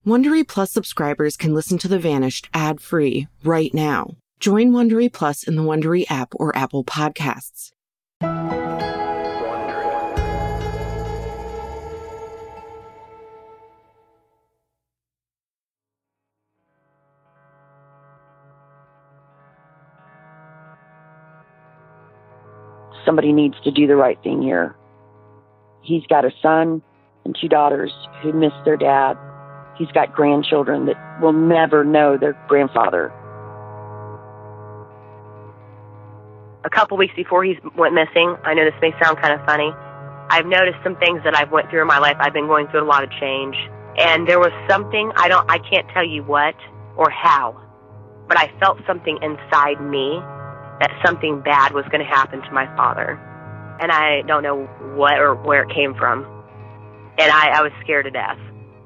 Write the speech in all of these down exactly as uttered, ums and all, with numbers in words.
Wondery Plus subscribers can listen to The Vanished ad-free right now. Join Wondery Plus in the Wondery app or Apple Podcasts. Somebody needs to do the right thing here. He's got a son and two daughters who miss their dad. He's got grandchildren that will never know their grandfather. A couple weeks before he went missing, I know this may sound kind of funny, I've noticed some things that I've went through in my life. I've been going through a lot of change. And there was something, I don't, I can't tell you what or how, but I felt something inside me that something bad was going to happen to my father. And I don't know what or where it came from. And I, I was scared to death.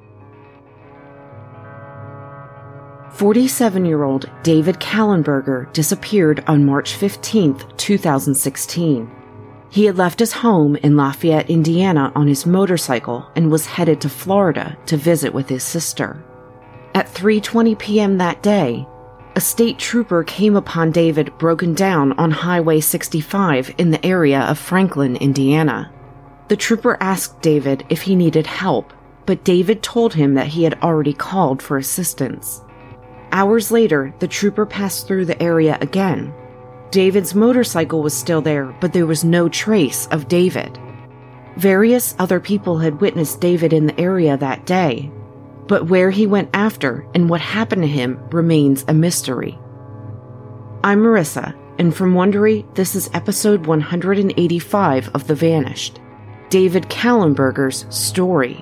forty-seven-year-old David Kallenberger disappeared on March fifteenth, two thousand sixteen. He had left his home in Lafayette, Indiana on his motorcycle and was headed to Florida to visit with his sister. At three twenty p.m. that day, a state trooper came upon David broken down on Highway sixty-five in the area of Franklin, Indiana. The trooper asked David if he needed help, but David told him that he had already called for assistance. Hours later, the trooper passed through the area again. David's motorcycle was still there, but there was no trace of David. Various other people had witnessed David in the area that day, but where he went after and what happened to him remains a mystery. I'm Marissa, and from Wondery, this is episode one hundred eighty-five of The Vanished, David Kallenberger's story.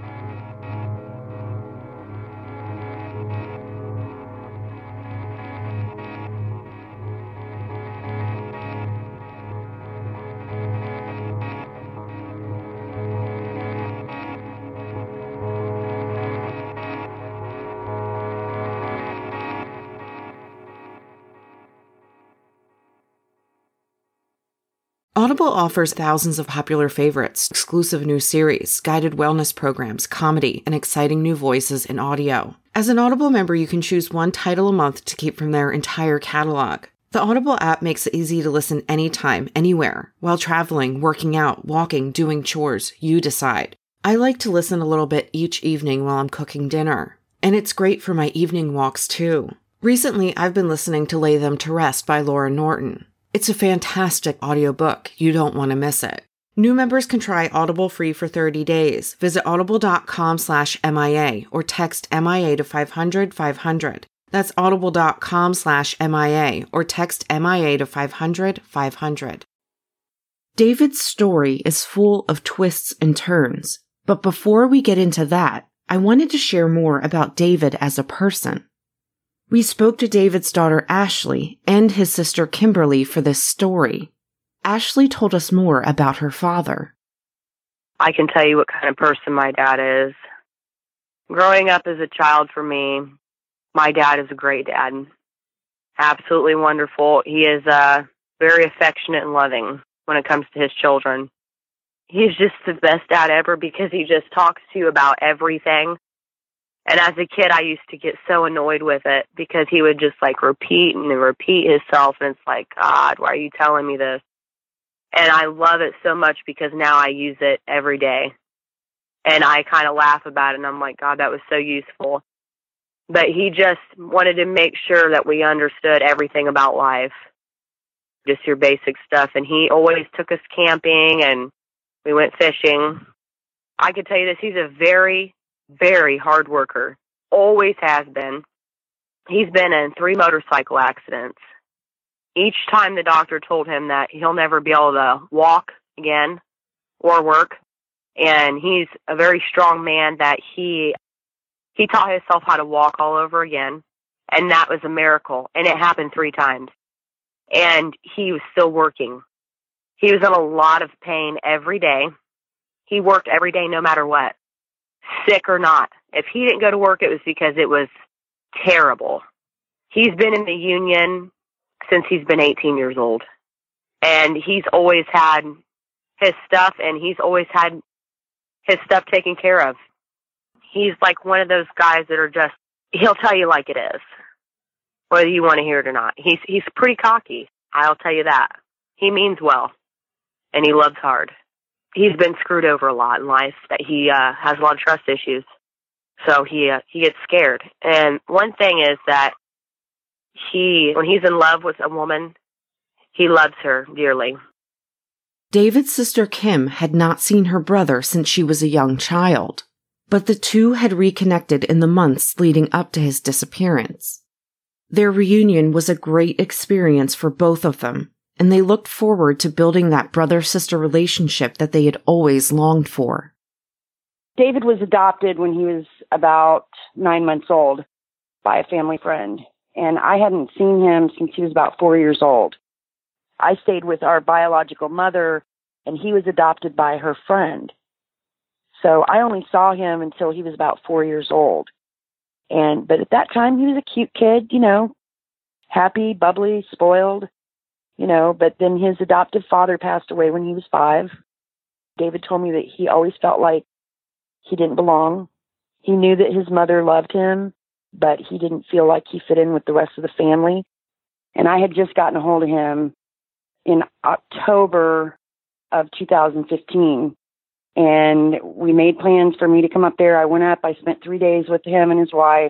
Audible offers thousands of popular favorites, exclusive new series, guided wellness programs, comedy, and exciting new voices in audio. As an Audible member, you can choose one title a month to keep from their entire catalog. The Audible app makes it easy to listen anytime, anywhere, while traveling, working out, walking, doing chores. You decide. I like to listen a little bit each evening while I'm cooking dinner. And it's great for my evening walks, too. Recently, I've been listening to Lay Them to Rest by Laura Norton. It's a fantastic audiobook. You don't want to miss it. New members can try Audible free for thirty days. Visit audible.com slash MIA or text M I A to five hundred five hundred. That's audible.com slash MIA or text M I A to five hundred five hundred. David's story is full of twists and turns. But before we get into that, I wanted to share more about David as a person. We spoke to David's daughter Ashley and his sister Kimberly for this story. Ashley told us more about her father. I can tell you what kind of person my dad is. Growing up as a child for me, my dad is a great dad. Absolutely wonderful. He is uh, very affectionate and loving when it comes to his children. He's just the best dad ever because he just talks to you about everything. And as a kid, I used to get so annoyed with it because he would just like repeat and repeat himself. And it's like, God, why are you telling me this? And I love it so much because now I use it every day. And I kind of laugh about it. And I'm like, God, that was so useful. But he just wanted to make sure that we understood everything about life, just your basic stuff. And he always took us camping and we went fishing. I could tell you this, he's a very very hard worker, always has been. He's been in three motorcycle accidents. Each time the doctor told him that he'll never be able to walk again or work. And he's a very strong man that he he taught himself how to walk all over again. And that was a miracle. And it happened three times. And he was still working. He was in a lot of pain every day. He worked every day no matter what. Sick or not. If he didn't go to work, it was because it was terrible. He's been in the union since he's been eighteen years old. And he's always had his stuff, and he's always had his stuff taken care of. He's like one of those guys that are just, he'll tell you like it is, whether you want to hear it or not. He's he's pretty cocky, I'll tell you that. He means well, and he loves hard. He's been screwed over a lot in life, that he uh, has a lot of trust issues. So he uh, he gets scared. And one thing is that he, when he's in love with a woman, he loves her dearly. David's sister Kim had not seen her brother since she was a young child, but the two had reconnected in the months leading up to his disappearance. Their reunion was a great experience for both of them, and they looked forward to building that brother-sister relationship that they had always longed for. David was adopted when he was about nine months old by a family friend, and I hadn't seen him since he was about four years old. I stayed with our biological mother, and he was adopted by her friend. So I only saw him until he was about four years old. And but at that time, he was a cute kid, you know, happy, bubbly, spoiled, you know. But then his adoptive father passed away when he was five. David told me that he always felt like he didn't belong. He knew that his mother loved him, but he didn't feel like he fit in with the rest of the family. And I had just gotten a hold of him in October of two thousand fifteen. And we made plans for me to come up there. I went up, I spent three days with him and his wife,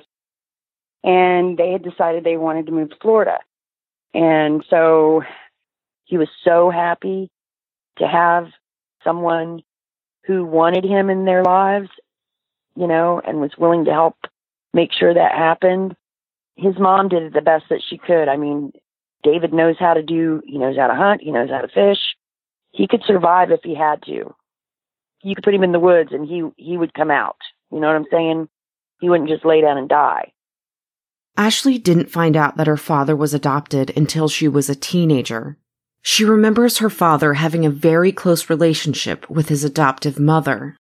and they had decided they wanted to move to Florida. And so he was so happy to have someone who wanted him in their lives, you know, and was willing to help make sure that happened. His mom did it the best that she could. I mean, David knows how to do, he knows how to hunt, he knows how to fish. He could survive if he had to. You could put him in the woods and he, he would come out. You know what I'm saying? He wouldn't just lay down and die. Ashley didn't find out that her father was adopted until she was a teenager. She remembers her father having a very close relationship with his adoptive mother.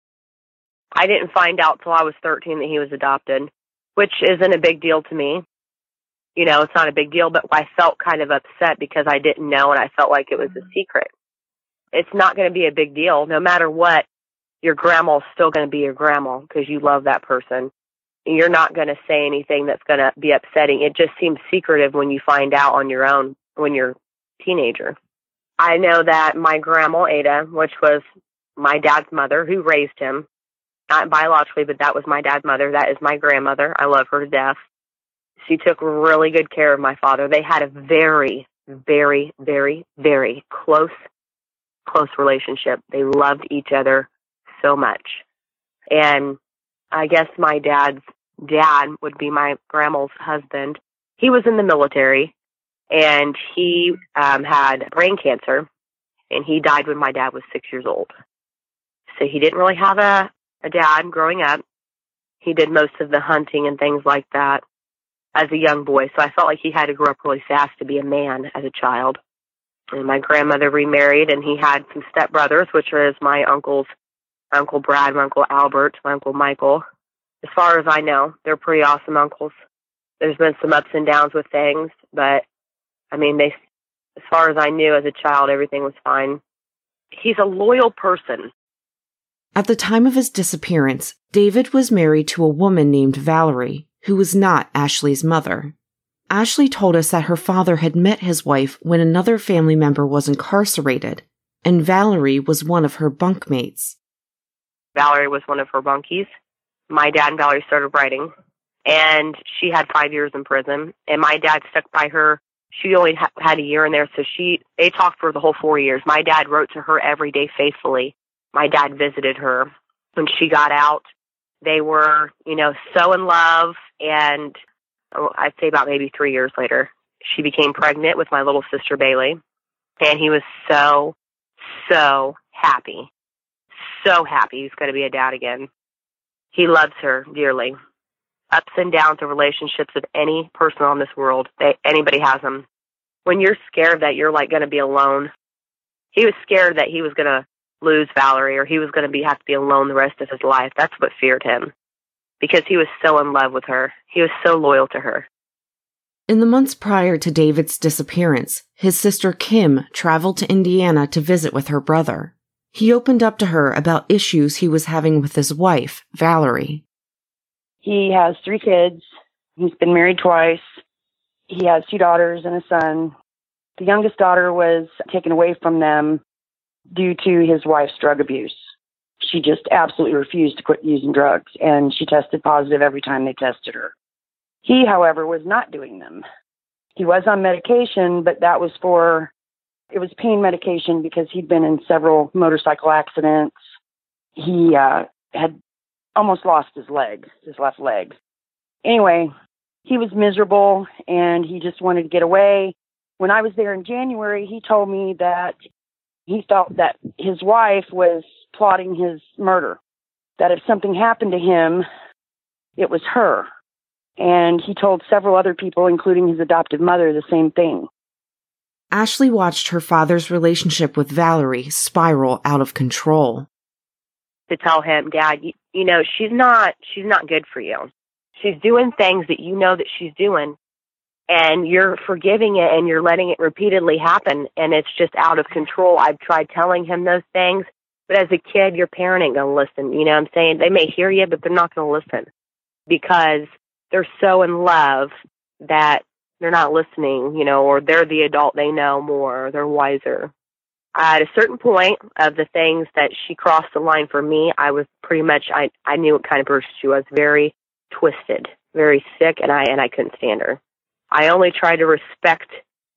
I didn't find out till I was thirteen that he was adopted, which isn't a big deal to me. You know, it's not a big deal, but I felt kind of upset because I didn't know and I felt like it was a secret. It's not going to be a big deal. No matter what, your grandma's still going to be your grandma because you love that person. You're not going to say anything that's going to be upsetting. It just seems secretive when you find out on your own when you're a teenager. I know that my grandma, Ada, which was my dad's mother who raised him, not biologically, but that was my dad's mother. That is my grandmother. I love her to death. She took really good care of my father. They had a very, very, very, very close, close relationship. They loved each other so much. And I guess my dad's dad would be my grandma's husband. He was in the military, and he um, had brain cancer, and he died when my dad was six years old. So he didn't really have a, a dad growing up. He did most of the hunting and things like that as a young boy. So I felt like he had to grow up really fast to be a man as a child. And my grandmother remarried, and he had some stepbrothers, which are my uncles, my Uncle Brad, my Uncle Albert, my Uncle Michael. As far as I know, they're pretty awesome uncles. There's been some ups and downs with things, but I mean, they, as far as I knew as a child, everything was fine. He's a loyal person. At the time of his disappearance, David was married to a woman named Valerie, who was not Ashley's mother. Ashley told us that her father had met his wife when another family member was incarcerated, and Valerie was one of her bunkmates. Valerie was one of her bunkies. My dad and Valerie started writing, and she had five years in prison, and my dad stuck by her. She only ha- had a year in there, so she they talked for the whole four years. My dad wrote to her every day faithfully. My dad visited her. When she got out, they were, you know, so in love, and oh, I'd say about maybe three years later, she became pregnant with my little sister, Bailey, and he was so, so happy. So happy he's going to be a dad again. He loves her dearly. Ups and downs of relationships with any person on this world, they, anybody has them. When you're scared that you're like going to be alone, he was scared that he was going to lose Valerie or he was going to be have to be alone the rest of his life. That's what feared him because he was so in love with her. He was so loyal to her. In the months prior to David's disappearance, his sister Kim traveled to Indiana to visit with her brother. He opened up to her about issues he was having with his wife, Valerie. He has three kids. He's been married twice. He has two daughters and a son. The youngest daughter was taken away from them due to his wife's drug abuse. She just absolutely refused to quit using drugs, and she tested positive every time they tested her. He, however, was not doing them. He was on medication, but that was for, it was pain medication because he'd been in several motorcycle accidents. He uh, had almost lost his leg, his left leg. Anyway, he was miserable, and he just wanted to get away. When I was there in January, he told me that he felt that his wife was plotting his murder, that if something happened to him, it was her. And he told several other people, including his adoptive mother, the same thing. Ashley watched her father's relationship with Valerie spiral out of control. To tell him, Dad, you, you know, she's not, she's not good for you. She's doing things that you know that she's doing, and you're forgiving it and you're letting it repeatedly happen, and it's just out of control. I've tried telling him those things, but as a kid, your parent ain't going to listen. You know what I'm saying? They may hear you, but they're not going to listen because they're so in love that they're not listening, you know, or they're the adult, they know more, they're wiser. At a certain point of the things that she crossed the line for me, I was pretty much, I, I knew what kind of person she was, very twisted, very sick, and I and I couldn't stand her. I only tried to respect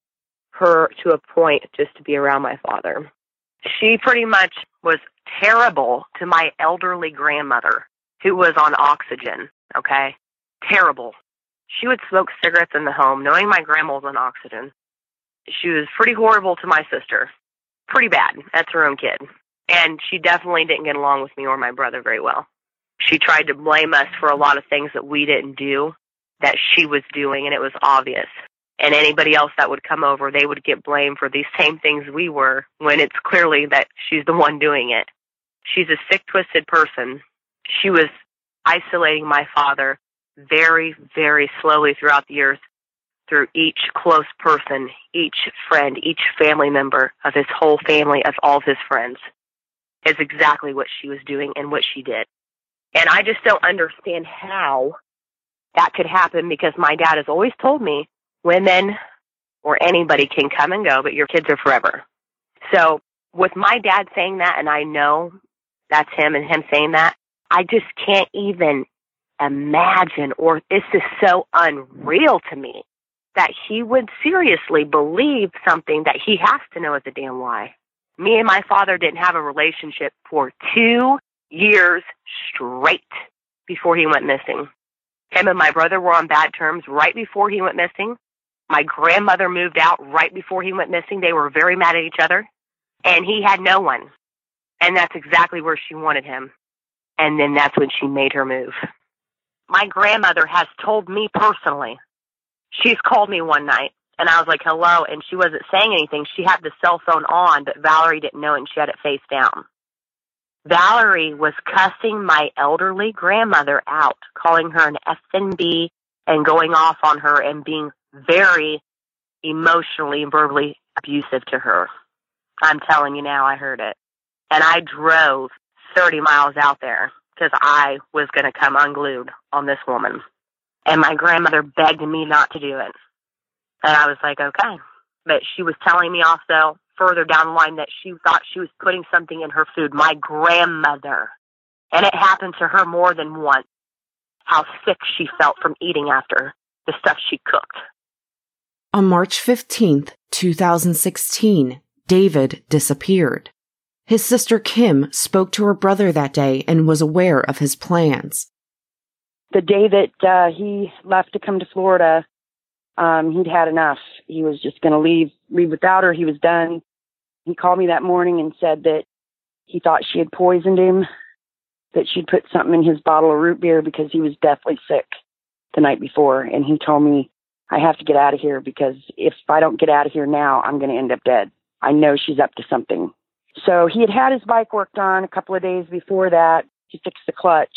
her to a point just to be around my father. She pretty much was terrible to my elderly grandmother who was on oxygen, okay? Terrible. She would smoke cigarettes in the home, knowing my grandma was on oxygen. She was pretty horrible to my sister. Pretty bad. That's her own kid. And she definitely didn't get along with me or my brother very well. She tried to blame us for a lot of things that we didn't do, that she was doing, and it was obvious. And anybody else that would come over, they would get blamed for these same things we were, when it's clearly that she's the one doing it. She's a sick, twisted person. She was isolating my father very, very slowly throughout the years, through each close person, each friend, each family member of his whole family, of all of his friends, is exactly what she was doing and what she did. And I just don't understand how that could happen, because my dad has always told me women or anybody can come and go, but your kids are forever. So with my dad saying that, and I know that's him and him saying that, I just can't even imagine, or this is so unreal to me, that he would seriously believe something that he has to know is a damn lie. Me and my father didn't have a relationship for two years straight before he went missing. Him and my brother were on bad terms right before he went missing. My grandmother moved out right before he went missing. They were very mad at each other, and he had no one. And that's exactly where she wanted him. And then that's when she made her move. My grandmother has told me personally, she's called me one night, and I was like, hello, and she wasn't saying anything. She had the cell phone on, but Valerie didn't know it, and she had it face down. Valerie was cussing my elderly grandmother out, calling her an F and B and going off on her and being very emotionally and verbally abusive to her. I'm telling you now, I heard it. And I drove thirty miles out there because I was going to come unglued on this woman. And my grandmother begged me not to do it. And I was like, okay. But she was telling me also further down the line that she thought she was putting something in her food. My grandmother. And it happened to her more than once. How sick she felt from eating after the stuff she cooked. On March fifteenth, two thousand sixteen, David disappeared. His sister Kim spoke to her brother that day and was aware of his plans. The day that uh, he left to come to Florida, um, he'd had enough. He was just going to leave, leave without her. He was done. He called me that morning and said that he thought she had poisoned him, that she'd put something in his bottle of root beer because he was deathly sick the night before. And he told me, I have to get out of here because if I don't get out of here now, I'm going to end up dead. I know she's up to something. So he had had his bike worked on a couple of days before that. He fixed the clutch.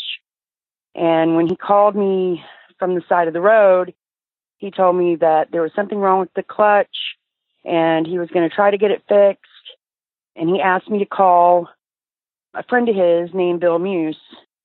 And when he called me from the side of the road, he told me that there was something wrong with the clutch and he was going to try to get it fixed. And he asked me to call a friend of his named Bill Muse.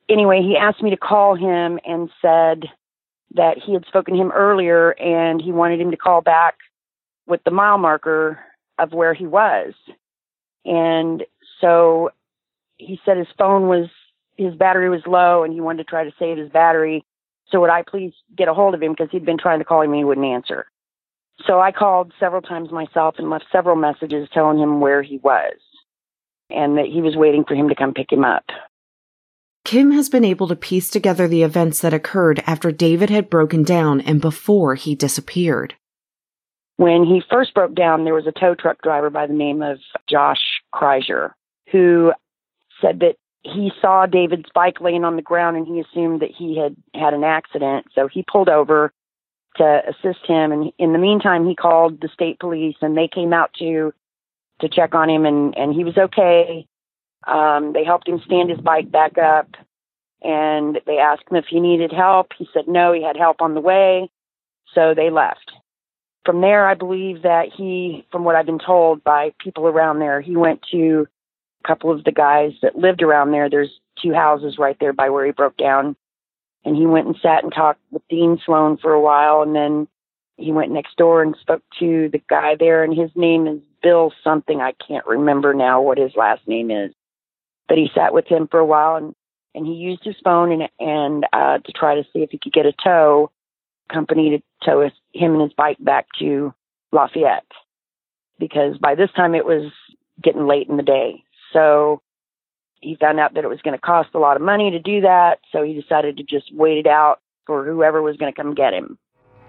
anyway, he asked me to call him and said that he had spoken to him earlier and he wanted him to call back with the mile marker of where he was. And so he said his phone was, his battery was low and he wanted to try to save his battery. So would I please get a hold of him, because he'd been trying to call him and he wouldn't answer. So I called several times myself and left several messages telling him where he was and that he was waiting for him to come pick him up. Kim has been able to piece together the events that occurred after David had broken down and before he disappeared. When he first broke down, there was a tow truck driver by the name of Josh Kreischer who said that he saw David's bike laying on the ground and he assumed that he had had an accident. So he pulled over to assist him. And in the meantime, he called the state police and they came out to to check on him, and, and he was okay. Um, they helped him stand his bike back up, and they asked him if he needed help. He said no, he had help on the way. So they left. From there, I believe that he, from what I've been told by people around there, he went to a couple of the guys that lived around there. There's two houses right there by where he broke down. And he went and sat and talked with Dean Sloan for a while. And then he went next door and spoke to the guy there. And his name is Bill something. I can't remember now what his last name is. But he sat with him for a while, and, and he used his phone and, and uh, to try to see if he could get a tow company to tow his, him and his bike back to Lafayette. Because by this time it was getting late in the day. So he found out that it was going to cost a lot of money to do that, so he decided to just wait it out for whoever was going to come get him.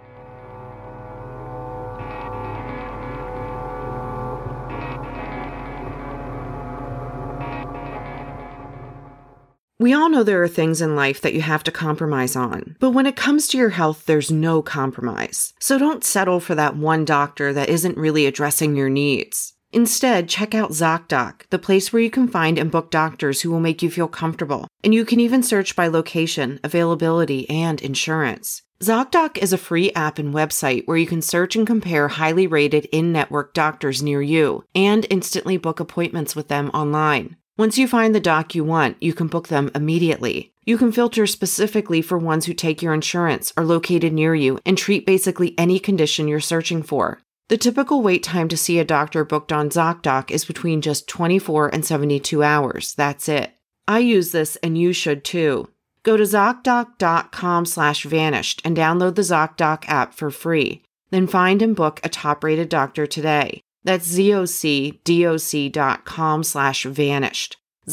We all know there are things in life that you have to compromise on, but when it comes to your health, there's no compromise. So don't settle for that one doctor that isn't really addressing your needs. Instead, check out ZocDoc, the place where you can find and book doctors who will make you feel comfortable. And you can even search by location, availability, and insurance. ZocDoc is a free app and website where you can search and compare highly rated in-network doctors near you and instantly book appointments with them online. Once you find the doc you want, you can book them immediately. You can filter specifically for ones who take your insurance, are located near you, and treat basically any condition you're searching for. The typical wait time to see a doctor booked on ZocDoc is between just twenty-four and seventy-two hours. That's it. I use this and you should too. Go to ZocDoc.com slash vanished and download the ZocDoc app for free. Then find and book a top-rated doctor today. That's ZocDoc dot com slash vanished.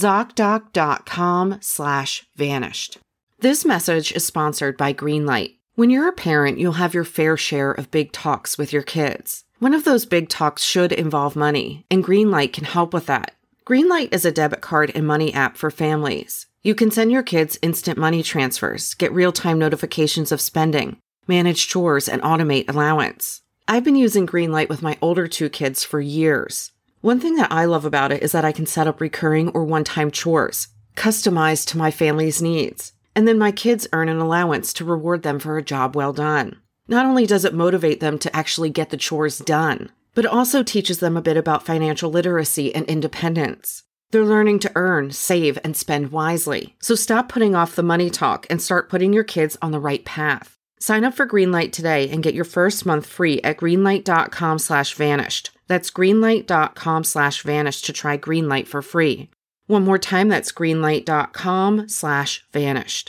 ZocDoc.com slash vanished. This message is sponsored by Greenlight. When you're a parent, you'll have your fair share of big talks with your kids. One of those big talks should involve money, and Greenlight can help with that. Greenlight is a debit card and money app for families. You can send your kids instant money transfers, get real-time notifications of spending, manage chores, and automate allowance. I've been using Greenlight with my older two kids for years. One thing that I love about it is that I can set up recurring or one-time chores, customized to my family's needs. And then my kids earn an allowance to reward them for a job well done. Not only does it motivate them to actually get the chores done, but it also teaches them a bit about financial literacy and independence. They're learning to earn, save, and spend wisely. So stop putting off the money talk and start putting your kids on the right path. Sign up for Greenlight today and get your first month free at greenlight.com slash vanished. That's greenlight.com slash vanished to try Greenlight for free. One more time, that's greenlight.com slash vanished.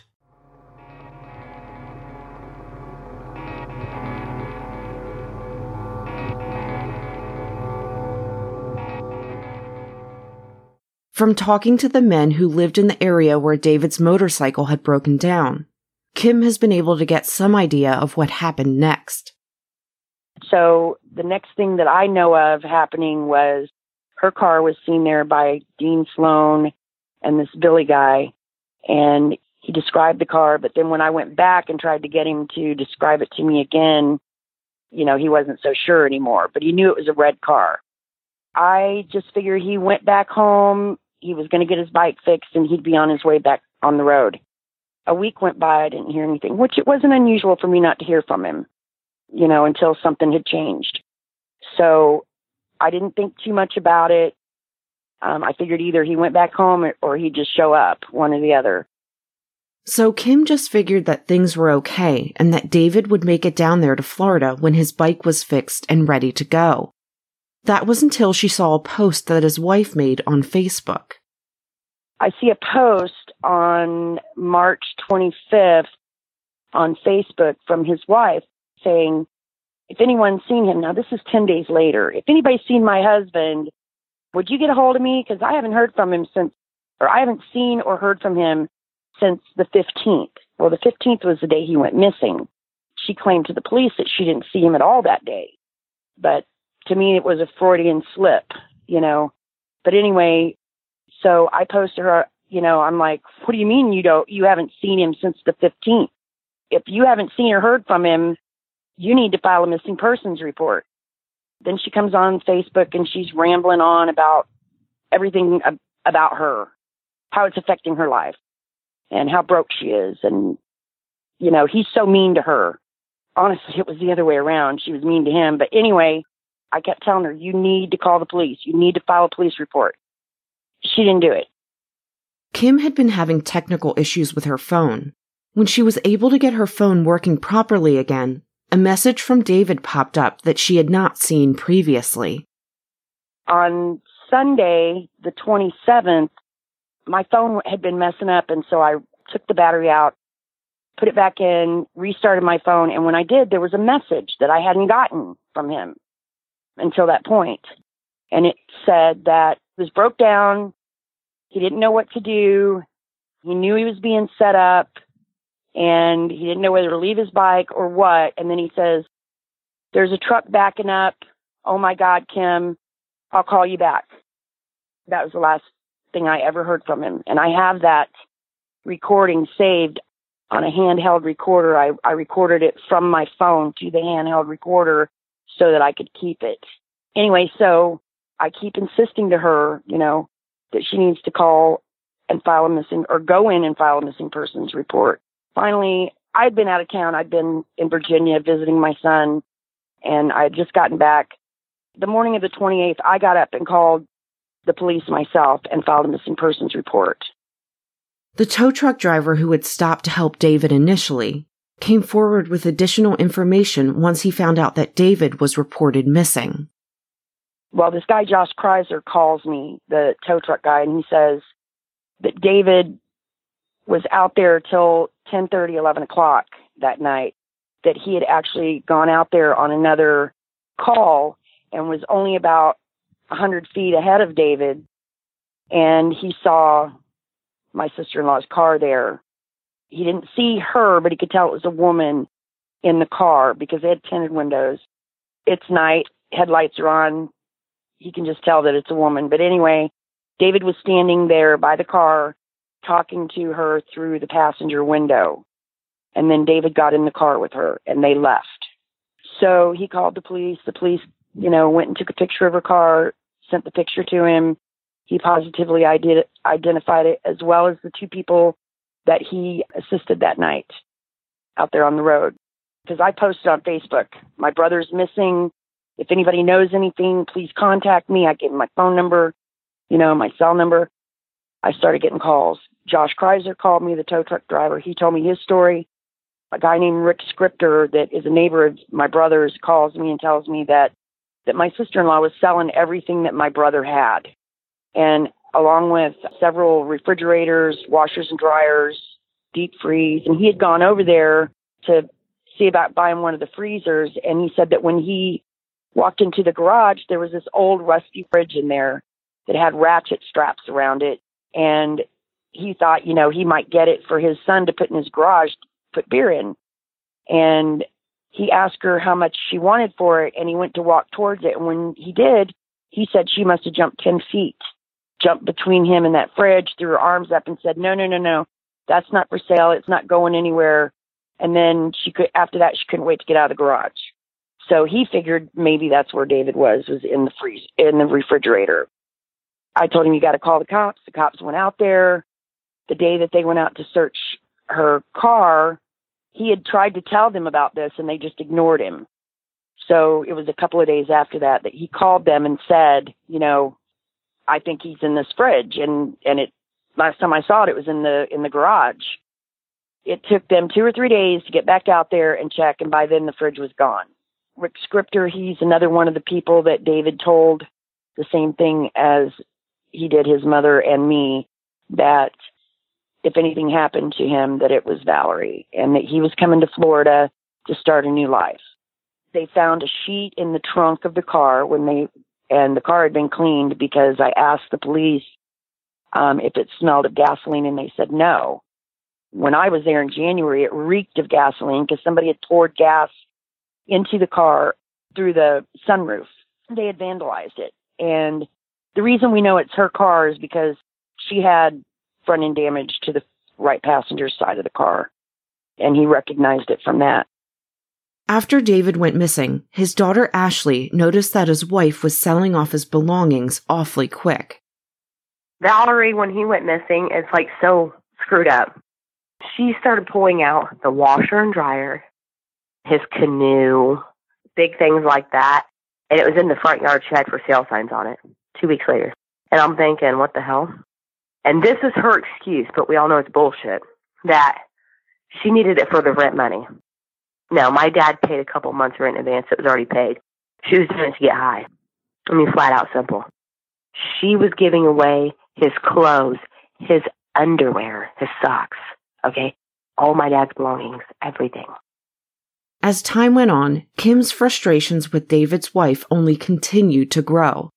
From talking to the men who lived in the area where David's motorcycle had broken down, Kim has been able to get some idea of what happened next. So the next thing that I know of happening was her car was seen there by Dean Sloan and this Billy guy, and he described the car. But then when I went back and tried to get him to describe it to me again, you know, he wasn't so sure anymore, but he knew it was a red car. I just figured he went back home, he was going to get his bike fixed, and he'd be on his way back on the road. A week went by, I didn't hear anything, which it wasn't unusual for me not to hear from him, you know, until something had changed. So I didn't think too much about it. Um, I figured either he went back home or, or he'd just show up, one or the other. So Kim just figured that things were okay and that David would make it down there to Florida when his bike was fixed and ready to go. That was until she saw a post that his wife made on Facebook. I see a post on March twenty-fifth on Facebook from his wife saying, if anyone's seen him, now this is ten days later, if anybody's seen my husband, would you get a hold of me? Because I haven't heard from him since, or I haven't seen or heard from him since the fifteenth. Well, the fifteenth was the day he went missing. She claimed to the police that she didn't see him at all that day. But to me, it was a Freudian slip, you know. But anyway, so I posted her, you know, I'm like, what do you mean you don't, you haven't seen him since the fifteenth? If you haven't seen or heard from him, you need to file a missing persons report. Then she comes on Facebook and she's rambling on about everything ab- about her, how it's affecting her life and how broke she is. And, you know, he's so mean to her. Honestly, it was the other way around. She was mean to him. But anyway, I kept telling her, you need to call the police. You need to file a police report. She didn't do it. Kim had been having technical issues with her phone. When she was able to get her phone working properly again, a message from David popped up that she had not seen previously. On Sunday, the twenty-seventh, my phone had been messing up, and so I took the battery out, put it back in, restarted my phone, and when I did, there was a message that I hadn't gotten from him until that point. And it said that he was broke down, he didn't know what to do, he knew he was being set up, and he didn't know whether to leave his bike or what. And then he says, there's a truck backing up. Oh my God, Kim, I'll call you back. That was the last thing I ever heard from him. And I have that recording saved on a handheld recorder. I, I recorded it from my phone to the handheld recorder so that I could keep it. Anyway, so I keep insisting to her, you know, that she needs to call and file a missing, or go in and file a missing persons report. Finally, I'd been out of town. I'd been in Virginia visiting my son, and I had just gotten back. The morning of the twenty-eighth, I got up and called the police myself and filed a missing persons report. The tow truck driver who had stopped to help David initially came forward with additional information once he found out that David was reported missing. Well, this guy, Josh Kreiser, calls me, the tow truck guy, and he says that David was out there till ten thirty, eleven o'clock that night, that he had actually gone out there on another call and was only about one hundred feet ahead of David, and he saw my sister-in-law's car there. He didn't see her, but he could tell it was a woman in the car because they had tinted windows. It's night, headlights are on. He can just tell that it's a woman. But anyway, David was standing there by the car talking to her through the passenger window. And then David got in the car with her and they left. So he called the police. The police, you know, went and took a picture of her car, sent the picture to him. He positively ident- identified it, as well as the two people that he assisted that night out there on the road. Because I posted on Facebook, my brother's missing. If anybody knows anything, please contact me. I gave him my phone number, you know, my cell number. I started getting calls. Josh Kreiser called me, the tow truck driver. He told me his story. A guy named Rick Scripter, that is a neighbor of my brother's, calls me and tells me that, that my sister-in-law was selling everything that my brother had. And along with several refrigerators, washers and dryers, deep freeze. And he had gone over there to see about buying one of the freezers. And he said that when he walked into the garage, there was this old rusty fridge in there that had ratchet straps around it. And he thought, you know, he might get it for his son to put in his garage, to put beer in. And he asked her how much she wanted for it, and he went to walk towards it. And when he did, he said she must have jumped ten feet, jumped between him and that fridge, threw her arms up and said, no, no, no, no, that's not for sale. It's not going anywhere. And then she could, after that, she couldn't wait to get out of the garage. So he figured maybe that's where David was, was in the freeze, in the refrigerator. I told him, you got to call the cops. The cops went out there. The day that they went out to search her car, he had tried to tell them about this and they just ignored him. So it was a couple of days after that that he called them and said, you know, I think he's in this fridge. And, and it, last time I saw it, it was in the, in the garage. It took them two or three days to get back out there and check, and by then the fridge was gone. Rick Scripter, he's another one of the people that David told the same thing as he did his mother and me, that if anything happened to him, that it was Valerie, and that he was coming to Florida to start a new life. They found a sheet in the trunk of the car when they, and the car had been cleaned because I asked the police um, if it smelled of gasoline, and they said no. When I was there in January, it reeked of gasoline because somebody had poured gas into the car through the sunroof. They had vandalized it. And the reason we know it's her car is because she had front end damage to the right passenger side of the car, and he recognized it from that. After David went missing, his daughter Ashley noticed that his wife was selling off his belongings awfully quick. Valerie, when he went missing, is like so screwed up. She started pulling out the washer and dryer, his canoe, big things like that. And it was in the front yard shed for sale signs on it two weeks later. And I'm thinking, what the hell? And this is her excuse, but we all know it's bullshit, that she needed it for the rent money. No, my dad paid a couple months rent in advance. It was already paid. She was doing it to get high. I mean, flat out simple. She was giving away his clothes, his underwear, his socks, okay? All my dad's belongings, everything. As time went on, Kim's frustrations with David's wife only continued to grow.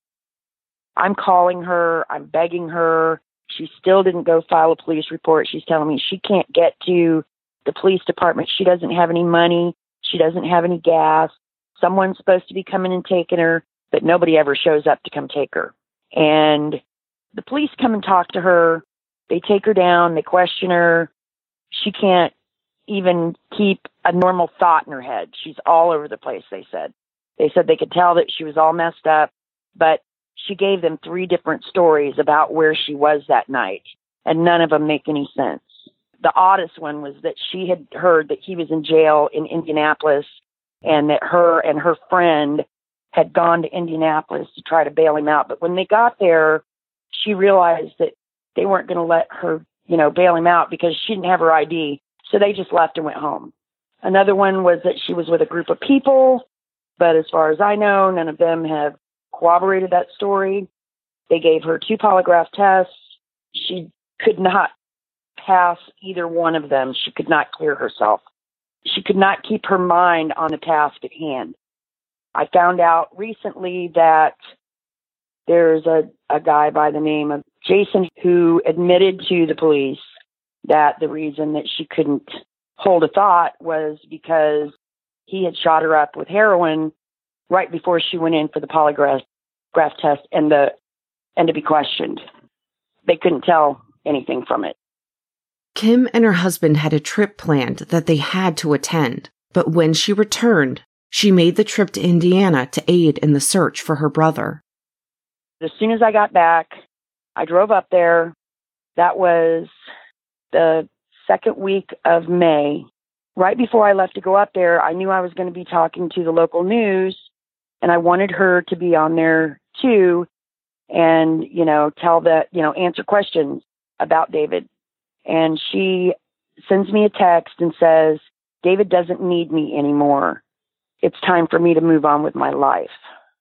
I'm calling her. I'm begging her. She still didn't go file a police report. She's telling me she can't get to the police department. She doesn't have any money. She doesn't have any gas. Someone's supposed to be coming and taking her, but nobody ever shows up to come take her. And the police come and talk to her. They take her down. They question her. She can't even keep a normal thought in her head. She's all over the place, they said. They said they could tell that she was all messed up, but she gave them three different stories about where she was that night, and none of them make any sense. The oddest one was that she had heard that he was in jail in Indianapolis, and that her and her friend had gone to Indianapolis to try to bail him out. But when they got there, she realized that they weren't going to let her, you know, bail him out because she didn't have her I D. So they just left and went home. Another one was that she was with a group of people, but as far as I know, none of them have corroborated that story. They gave her two polygraph tests. She could not pass either one of them. She could not clear herself. She could not keep her mind on the task at hand. I found out recently that there's a, a guy by the name of Jason who admitted to the police that the reason that she couldn't hold a thought was because he had shot her up with heroin right before she went in for the polygraph graph test and the and to be questioned. They couldn't tell anything from it. Kim and her husband had a trip planned that they had to attend, but when she returned, she made the trip to Indiana to aid in the search for her brother. As soon as I got back, I drove up there. That was the second week of May. Right before I left to go up there, I knew I was going to be talking to the local news, and I wanted her to be on there too and, you know, tell that, you know, answer questions about David. And she sends me a text and says, David doesn't need me anymore. It's time for me to move on with my life.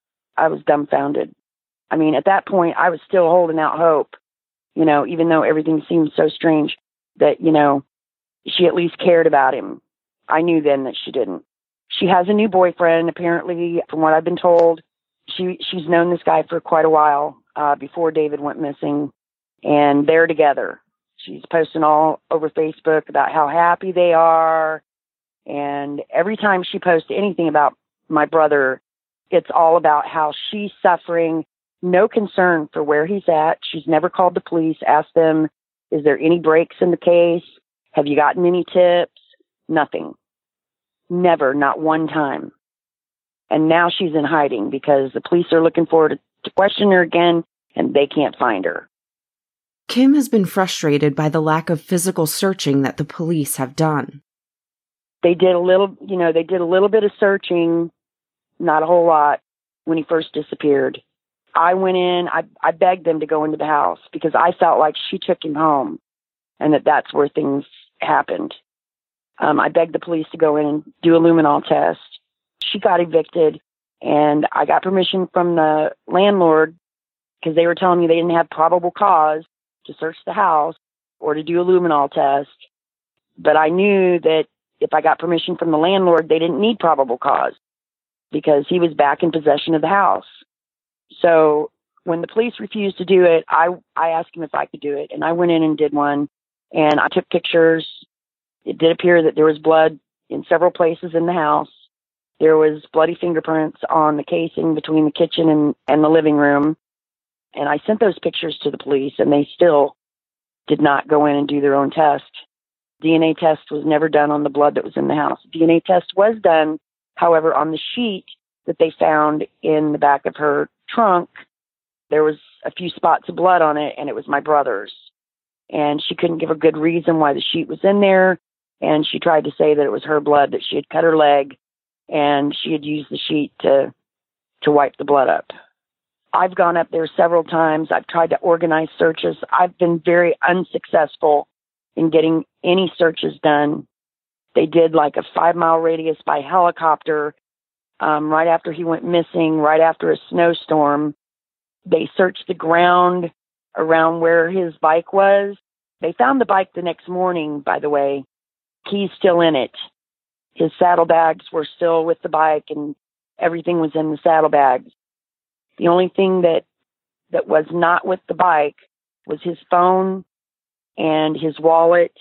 I was dumbfounded. I mean, at that point, I was still holding out hope, you know, even though everything seemed so strange that, you know, she at least cared about him. I knew then that she didn't. She has a new boyfriend, apparently, from what I've been told. She She's known this guy for quite a while, uh, before David went missing, and they're together. She's posting all over Facebook about how happy they are. And every time she posts anything about my brother, it's all about how she's suffering, no concern for where he's at. She's never called the police, asked them, is there any breaks in the case? Have you gotten any tips? Nothing. Never, not one time. And now she's in hiding because the police are looking for her to, to question her again, and they can't find her. Kim has been frustrated by the lack of physical searching that the police have done. They did a little, you know, they did a little bit of searching, not a whole lot, when he first disappeared. I went in, I, I begged them to go into the house because I felt like she took him home and that that's where things happened. Um, I begged the police to go in and do a luminol test. She got evicted, and I got permission from the landlord because they were telling me they didn't have probable cause to search the house or to do a luminol test. But I knew that if I got permission from the landlord, they didn't need probable cause because he was back in possession of the house. So when the police refused to do it, I, I asked him if I could do it. And I went in and did one, and I took pictures. It did appear that there was blood in several places in the house. There was bloody fingerprints on the casing between the kitchen and, and the living room. And I sent those pictures to the police, and they still did not go in and do their own test. D N A test was never done on the blood that was in the house. D N A test was done, however, on the sheet that they found in the back of her trunk. There was a few spots of blood on it, and it was my brother's. And she couldn't give a good reason why the sheet was in there. And she tried to say that it was her blood, that she had cut her leg, and she had used the sheet to to wipe the blood up. I've gone up there several times. I've tried to organize searches. I've been very unsuccessful in getting any searches done. They did like a five mile radius by helicopter um, right after he went missing, right after a snowstorm. They searched the ground around where his bike was. They found the bike the next morning, by the way. Keys still in it. His saddlebags were still with the bike, and everything was in the saddlebags. The only thing that that was not with the bike was his phone and his wallet,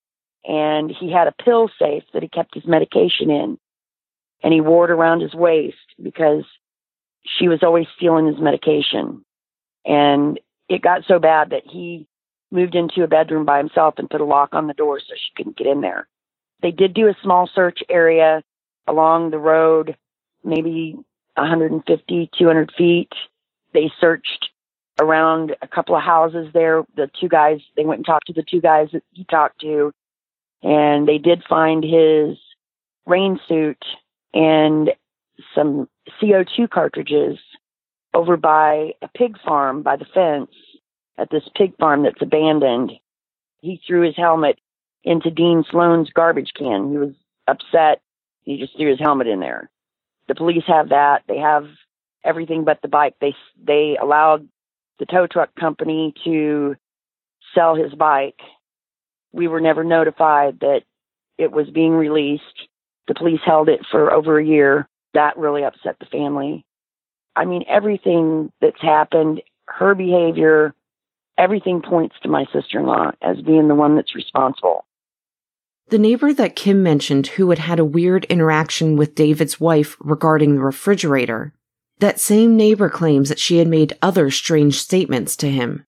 and he had a pill safe that he kept his medication in, and he wore it around his waist because she was always stealing his medication. And it got so bad that he moved into a bedroom by himself and put a lock on the door so she couldn't get in there. They did do a small search area along the road, maybe one hundred fifty, two hundred feet. They searched around a couple of houses there. The two guys, they went and talked to the two guys that he talked to, and they did find his rain suit and some C O two cartridges over by a pig farm by the fence at this pig farm that's abandoned. He threw his helmet into Dean Sloan's garbage can. He was upset. He just threw his helmet in there. The police have that. They have everything but the bike. They they allowed the tow truck company to sell his bike. We were never notified that it was being released. The police held it for over a year. That really upset the family. I mean, everything that's happened, her behavior, everything points to my sister-in-law as being the one that's responsible. The neighbor that Kim mentioned who had had a weird interaction with David's wife regarding the refrigerator, that same neighbor claims that she had made other strange statements to him.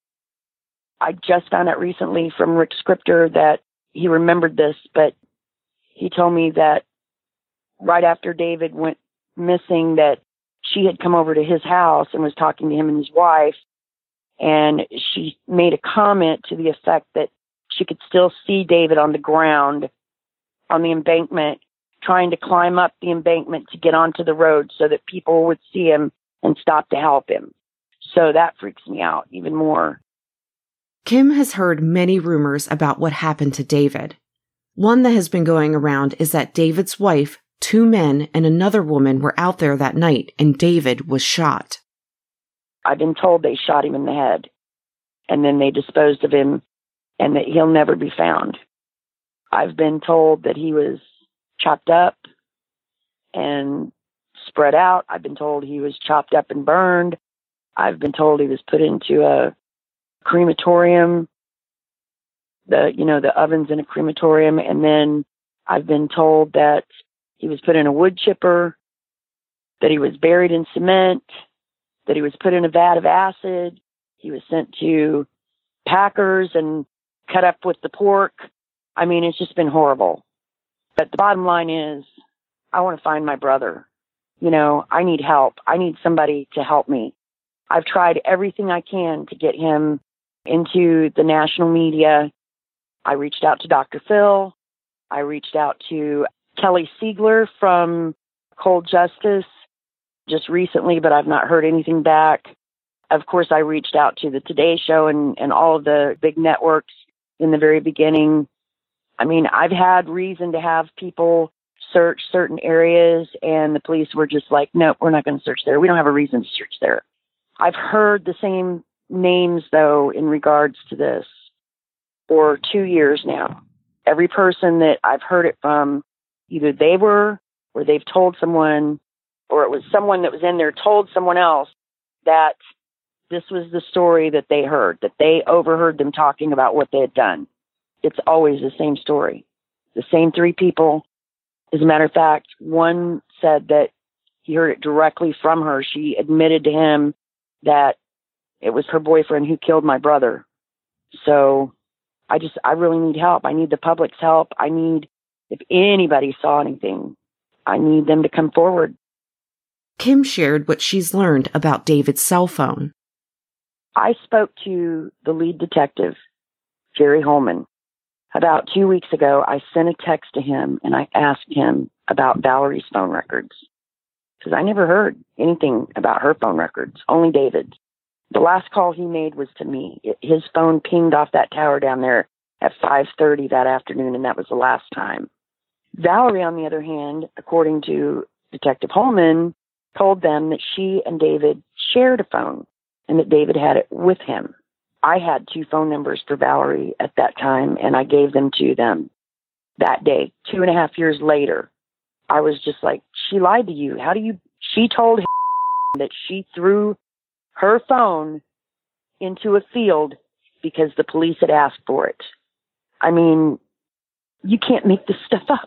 I just found out recently from Rick Scripter that he remembered this, but he told me that right after David went missing that she had come over to his house and was talking to him and his wife, and she made a comment to the effect that she could still see David on the ground on the embankment, trying to climb up the embankment to get onto the road so that people would see him and stop to help him. So that freaks me out even more. Kim has heard many rumors about what happened to David. One that has been going around is that David's wife, two men, and another woman were out there that night, and David was shot. I've been told they shot him in the head, and then they disposed of him, and that he'll never be found. I've been told that he was chopped up and spread out. I've been told he was chopped up and burned. I've been told he was put into a crematorium, the, you know, the ovens in a crematorium. And then I've been told that he was put in a wood chipper, that he was buried in cement, that he was put in a vat of acid. He was sent to Packers and cut up with the pork. I mean, it's just been horrible. But the bottom line is, I want to find my brother. You know, I need help. I need somebody to help me. I've tried everything I can to get him into the national media. I reached out to Doctor Phil. I reached out to Kelly Siegler from Cold Justice just recently, but I've not heard anything back. Of course, I reached out to the Today Show and, and all of the big networks in the very beginning. I mean, I've had reason to have people search certain areas, and the police were just like, nope, we're not going to search there. We don't have a reason to search there. I've heard the same names, though, in regards to this for two years now. Every person that I've heard it from, either they were, or they've told someone, or it was someone that was in there told someone else that this was the story that they heard, that they overheard them talking about what they had done. It's always the same story. The same three people. As a matter of fact, one said that he heard it directly from her. She admitted to him that it was her boyfriend who killed my brother. So I just, I really need help. I need the public's help. I need, if anybody saw anything, I need them to come forward. Kim shared what she's learned about David's cell phone. I spoke to the lead detective, Jerry Holman. About two weeks ago, I sent a text to him and I asked him about Valerie's phone records. Because I never heard anything about her phone records, only David's. The last call he made was to me. His phone pinged off that tower down there at five thirty that afternoon, and that was the last time. Valerie, on the other hand, according to Detective Holman, told them that she and David shared a phone and that David had it with him. I had two phone numbers for Valerie at that time, and I gave them to them that day. Two and a half years later, I was just like, she lied to you. How do you... She told him that she threw her phone into a field because the police had asked for it. I mean, you can't make this stuff up.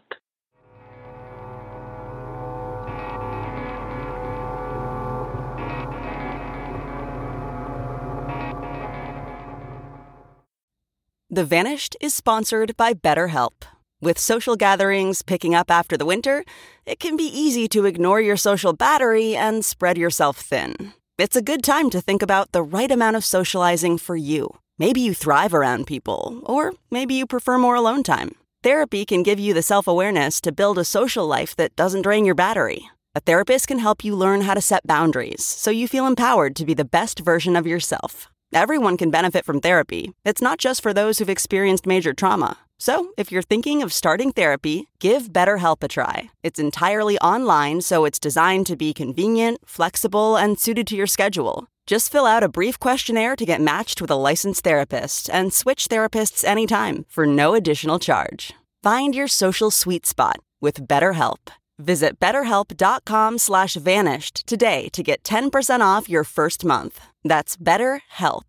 The Vanished is sponsored by BetterHelp. With social gatherings picking up after the winter, it can be easy to ignore your social battery and spread yourself thin. It's a good time to think about the right amount of socializing for you. Maybe you thrive around people, or maybe you prefer more alone time. Therapy can give you the self-awareness to build a social life that doesn't drain your battery. A therapist can help you learn how to set boundaries so you feel empowered to be the best version of yourself. Everyone can benefit from therapy. It's not just for those who've experienced major trauma. So, if you're thinking of starting therapy, give BetterHelp a try. It's entirely online, so it's designed to be convenient, flexible, and suited to your schedule. Just fill out a brief questionnaire to get matched with a licensed therapist and switch therapists anytime for no additional charge. Find your social sweet spot with BetterHelp. Visit betterhelp.com slash vanished today to get ten percent off your first month. That's BetterHelp,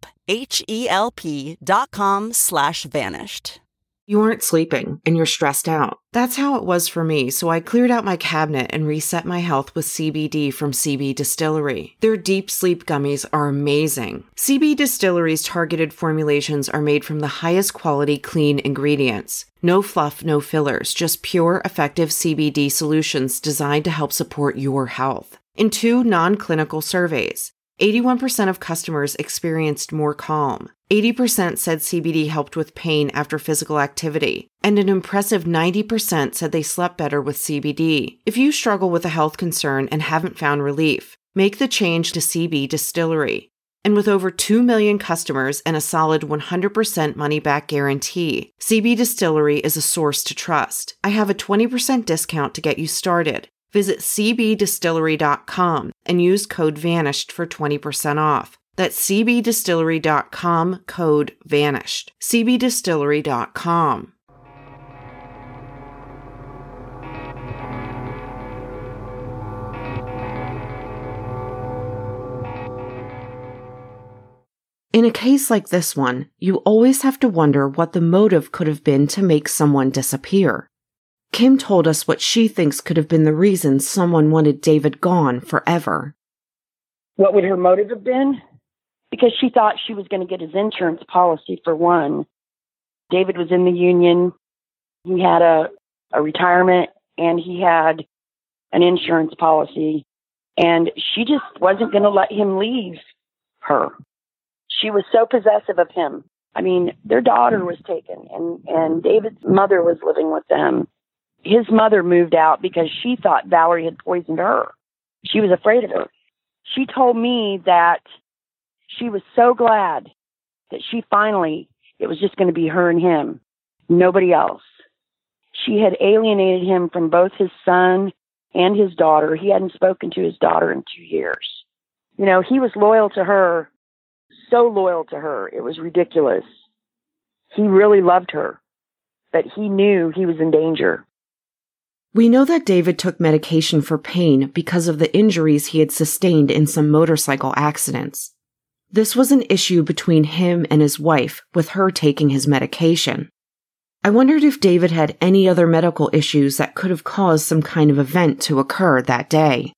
H-E-L-P dot com slash vanished. You aren't sleeping and you're stressed out. That's how it was for me, so I cleared out my cabinet and reset my health with C B D from C B Distillery. Their deep sleep gummies are amazing. C B Distillery's targeted formulations are made from the highest quality clean ingredients. No fluff, no fillers, just pure, effective C B D solutions designed to help support your health. In two non-clinical surveys, eighty-one percent of customers experienced more calm. eighty percent said C B D helped with pain after physical activity, and an impressive ninety percent said they slept better with C B D. If you struggle with a health concern and haven't found relief, make the change to C B Distillery. And with over two million customers and a solid one hundred percent money-back guarantee, C B Distillery is a source to trust. I have a twenty percent discount to get you started. Visit c b distillery dot com and use code VANISHED for twenty percent off. That's c b distillery dot com, code VANISHED. c b distillery dot com. In a case like this one, you always have to wonder what the motive could have been to make someone disappear. Kim told us what she thinks could have been the reason someone wanted David gone forever. What would her motive have been? Because she thought she was going to get his insurance policy, for one. David was in the union. He had a, a retirement, and he had an insurance policy. And she just wasn't going to let him leave her. She was so possessive of him. I mean, their daughter was taken, and, and David's mother was living with them. His mother moved out because she thought Valerie had poisoned her. She was afraid of her. She told me that she was so glad that she finally, it was just going to be her and him, nobody else. She had alienated him from both his son and his daughter. He hadn't spoken to his daughter in two years. You know, he was loyal to her, so loyal to her. It was ridiculous. He really loved her, but he knew he was in danger. We know that David took medication for pain because of the injuries he had sustained in some motorcycle accidents. This was an issue between him and his wife, with her taking his medication. I wondered if David had any other medical issues that could have caused some kind of event to occur that day.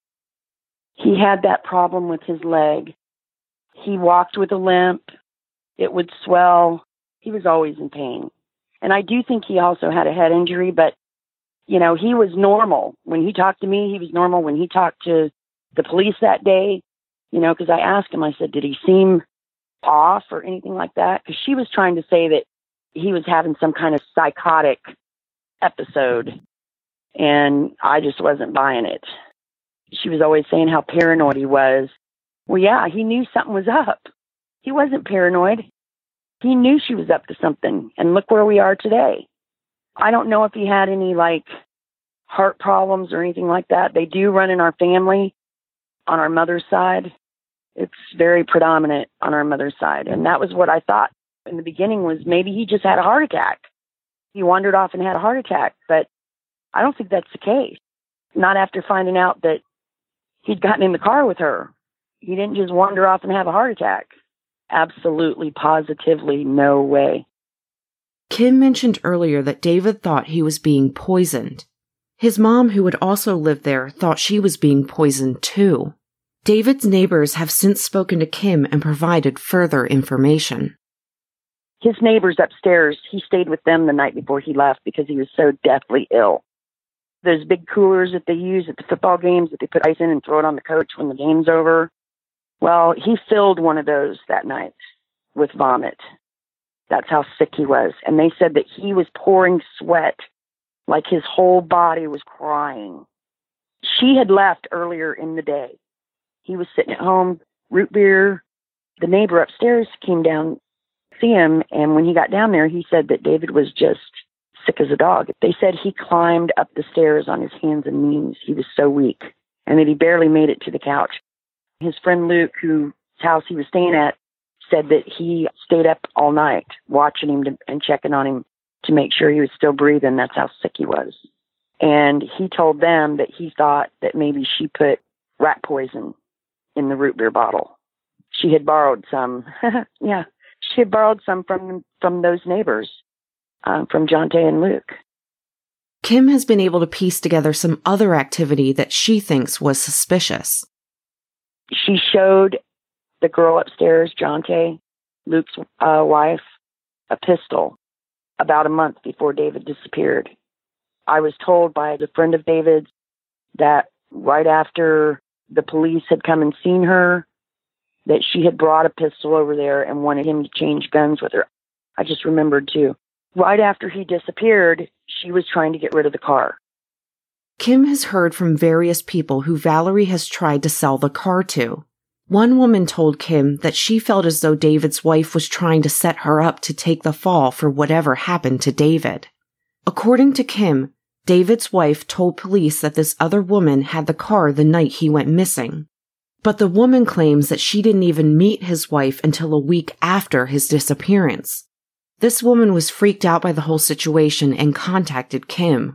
He had that problem with his leg. He walked with a limp. It would swell. He was always in pain. And I do think he also had a head injury, but, you know, he was normal. When he talked to me, he was normal. When he talked to the police that day, you know, because I asked him, I said, did he seem off or anything like that? Because she was trying to say that he was having some kind of psychotic episode, and I just wasn't buying it. She was always saying how paranoid he was. Well, yeah, he knew something was up. He wasn't paranoid. He knew she was up to something, and look where we are today. I don't know if he had any, like, heart problems or anything like that. They do run in our family on our mother's side. It's very predominant on our mother's side, and that was what I thought in the beginning, was maybe he just had a heart attack. He wandered off and had a heart attack, but I don't think that's the case. Not after finding out that he'd gotten in the car with her. He didn't just wander off and have a heart attack. Absolutely, positively, no way. Kim mentioned earlier that David thought he was being poisoned. His mom, who had also lived there, thought she was being poisoned too. David's neighbors have since spoken to Kim and provided further information. His neighbors upstairs, he stayed with them the night before he left because he was so deathly ill. Those big coolers that they use at the football games that they put ice in and throw it on the coach when the game's over. Well, he filled one of those that night with vomit. That's how sick he was. And they said that he was pouring sweat, like his whole body was crying. She had left earlier in the day. He was sitting at home, root beer. The neighbor upstairs came down see him, and when he got down there, he said that David was just sick as a dog. They said he climbed up the stairs on his hands and knees. He was so weak, and that he barely made it to the couch. His friend Luke, whose house he was staying at, said that he stayed up all night watching him to, and checking on him to make sure he was still breathing. That's how sick he was. And he told them that he thought that maybe she put rat poison in the root beer bottle. She had borrowed some. Yeah. She had borrowed some from from those neighbors, um, from Jonte and Luke. Kim has been able to piece together some other activity that she thinks was suspicious. She showed the girl upstairs, Jonte, Luke's uh, wife, a pistol about a month before David disappeared. I was told by a friend of David's that right after the police had come and seen her, that she had brought a pistol over there and wanted him to change guns with her. I just remembered, too. Right after he disappeared, she was trying to get rid of the car. Kim has heard from various people who Valerie has tried to sell the car to. One woman told Kim that she felt as though David's wife was trying to set her up to take the fall for whatever happened to David. According to Kim, David's wife told police that this other woman had the car the night he went missing. But the woman claims that she didn't even meet his wife until a week after his disappearance. This woman was freaked out by the whole situation and contacted Kim.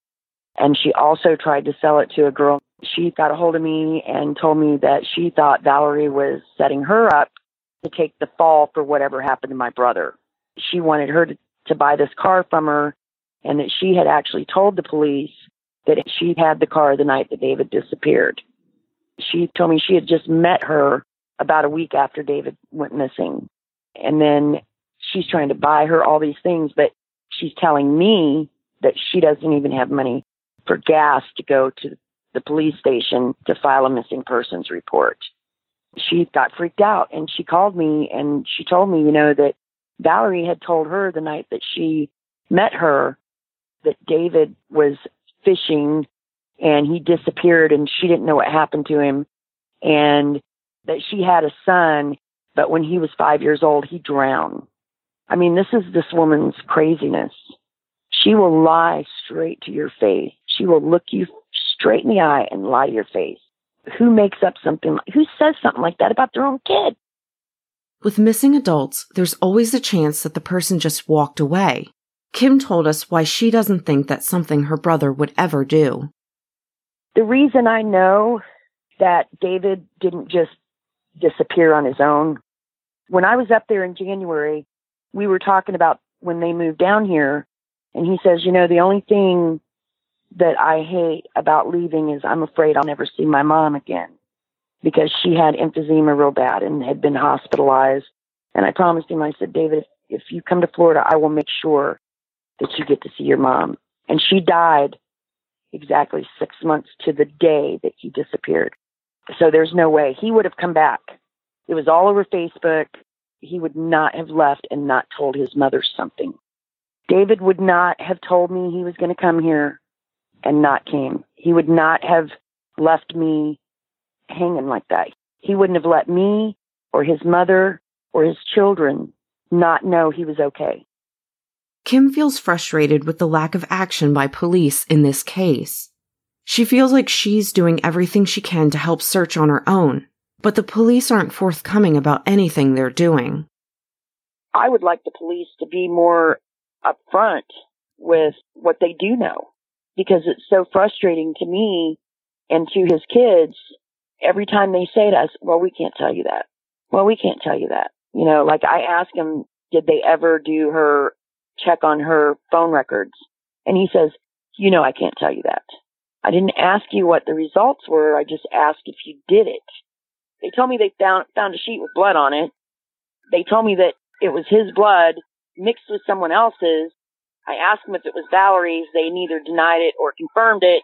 And she also tried to sell it to a girl. She got a hold of me and told me that she thought Valerie was setting her up to take the fall for whatever happened to my brother. She wanted her to, to buy this car from her, and that she had actually told the police that she had the car the night that David disappeared. She told me she had just met her about a week after David went missing. And then she's trying to buy her all these things, but she's telling me that she doesn't even have money for gas to go to the police station to file a missing persons report. She got freaked out, and she called me and she told me, you know, that Valerie had told her the night that she met her that David was fishing and he disappeared and she didn't know what happened to him, and that she had a son, but when he was five years old, he drowned. I mean, this is this woman's craziness. She will lie straight to your face. She will look you straight in the eye and lie to your face. Who makes up something, who says something like that about their own kid? With missing adults, there's always a chance that the person just walked away. Kim told us why she doesn't think that's something her brother would ever do. The reason I know that David didn't just disappear on his own, when I was up there in January, we were talking about when they moved down here, and he says, you know, the only thing that I hate about leaving is I'm afraid I'll never see my mom again, because she had emphysema real bad and had been hospitalized. And I promised him, I said, David, if you come to Florida, I will make sure that you get to see your mom. And she died exactly six months to the day that he disappeared. So there's no way. He would have come back. It was all over Facebook. He would not have left and not told his mother something. David would not have told me he was going to come here and not came. He would not have left me hanging like that. He wouldn't have let me or his mother or his children not know he was okay. Kim feels frustrated with the lack of action by police in this case. She feels like she's doing everything she can to help search on her own, but the police aren't forthcoming about anything they're doing. I would like the police to be more upfront with what they do know, because it's so frustrating to me and to his kids every time they say to us, well, we can't tell you that. Well, we can't tell you that. You know, like I ask him, did they ever do her check on her phone records? And he says, you know, I can't tell you that. I didn't ask you what the results were. I just asked if you did it. They told me they found, found a sheet with blood on it. They told me that it was his blood mixed with someone else's. I asked them if it was Valerie's. They neither denied it or confirmed it.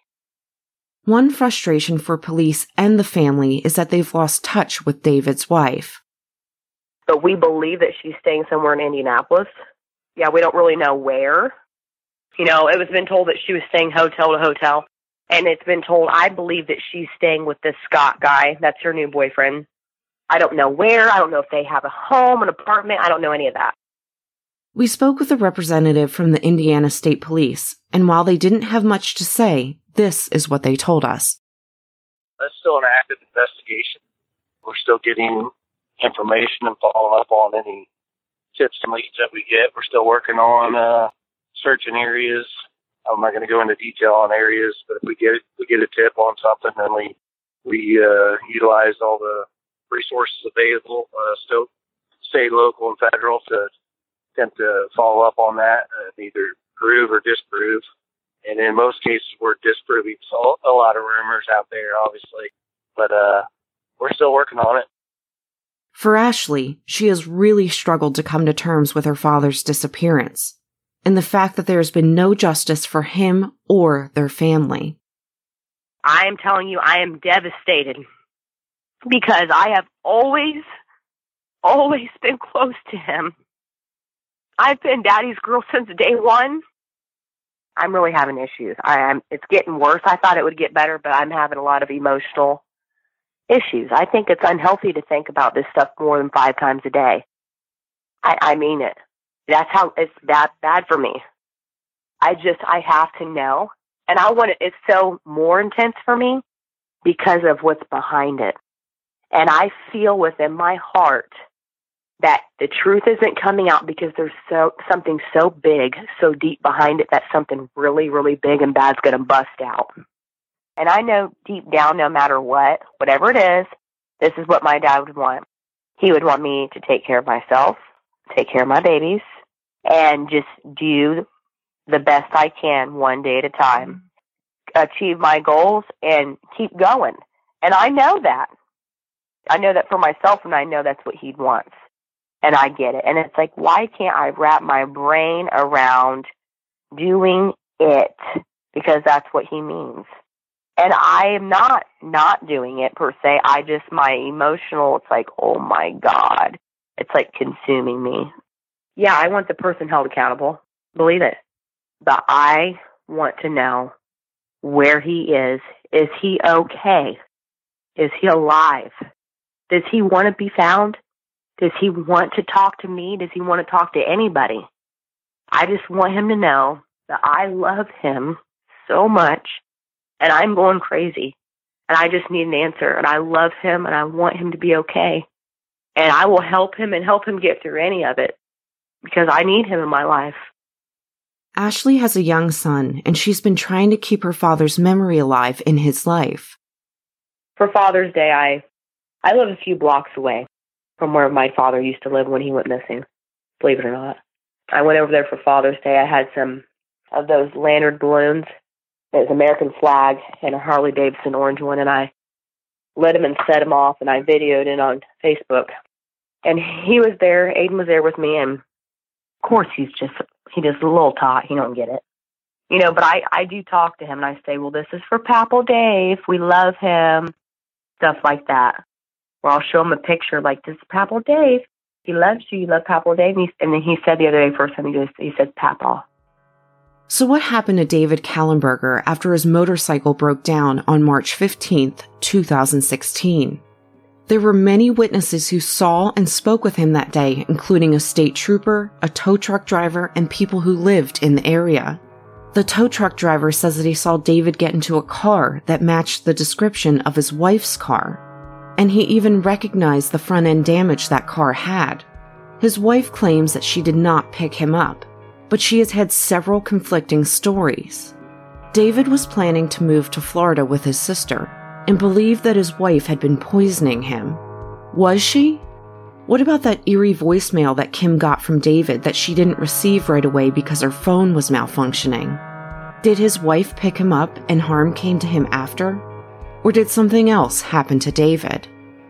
One frustration for police and the family is that they've lost touch with David's wife. But we believe that she's staying somewhere in Indianapolis. Yeah, we don't really know where. You know, it was been told that she was staying hotel to hotel. And it's been told, I believe that she's staying with this Scott guy. That's her new boyfriend. I don't know where. I don't know if they have a home, an apartment. I don't know any of that. We spoke with a representative from the Indiana State Police, and while they didn't have much to say, this is what they told us. That's still an active investigation. We're still getting information and following up on any tips and leads that we get. We're still working on uh, searching areas. I'm not going to go into detail on areas, but if we get we get a tip on something, then we we uh, utilize all the resources available, uh, still state, local, and federal, to attempt to follow up on that, uh, either prove or disprove. And in most cases, we're disproving so a lot of rumors out there, obviously, but uh, we're still working on it. For Ashley, she has really struggled to come to terms with her father's disappearance and the fact that there has been no justice for him or their family. I am telling you, I am devastated because I have always, always been close to him. I've been Daddy's girl since day one. I'm really having issues. I am. It's getting worse. I thought it would get better, but I'm having a lot of emotional issues. I think it's unhealthy to think about this stuff more than five times a day. I, I mean it. That's how it's that bad for me. I just, I have to know. And I want it, it's so more intense for me because of what's behind it. And I feel within my heart that the truth isn't coming out because there's so something so big, so deep behind it, that something really, really big and bad's going to bust out. And I know deep down, no matter what, whatever it is, this is what my dad would want. He would want me to take care of myself, take care of my babies, and just do the best I can one day at a time, achieve my goals, and keep going. And I know that. I know that for myself, and I know that's what he wants. And I get it. And it's like, why can't I wrap my brain around doing it? Because that's what he means. And I am not not doing it per se. I just, my emotional, it's like, oh my God. It's like consuming me. Yeah, I want the person held accountable. Believe it. But I want to know where he is. Is he okay? Is he alive? Does he want to be found? Does he want to talk to me? Does he want to talk to anybody? I just want him to know that I love him so much, and I'm going crazy, and I just need an answer, and I love him, and I want him to be okay, and I will help him and help him get through any of it, because I need him in my life. Ashley has a young son, and she's been trying to keep her father's memory alive in his life. For Father's Day, I I live a few blocks away from where my father used to live when he went missing, believe it or not. I went over there for Father's Day. I had some of those lantern balloons. There's an American flag and a Harley Davidson orange one, and I lit him and set him off, and I videoed it on Facebook. And he was there, Aiden was there with me, and of course he's just, he just a little tot, he don't get it. You know, but I, I do talk to him, and I say, well, this is for Papal Dave, we love him, stuff like that. Or I'll show him a picture, like, this is Papal Dave, he loves you, you love Papal Dave, and, and then he said the other day, first time he goes, he said, Papa. So what happened to David Kallenberger after his motorcycle broke down on March fifteenth, two thousand sixteen? There were many witnesses who saw and spoke with him that day, including a state trooper, a tow truck driver, and people who lived in the area. The tow truck driver says that he saw David get into a car that matched the description of his wife's car, and he even recognized the front-end damage that car had. His wife claims that she did not pick him up, but she has had several conflicting stories. David was planning to move to Florida with his sister and believed that his wife had been poisoning him. Was she? What about that eerie voicemail that Kim got from David that she didn't receive right away because her phone was malfunctioning? Did his wife pick him up and harm came to him after? Or did something else happen to David?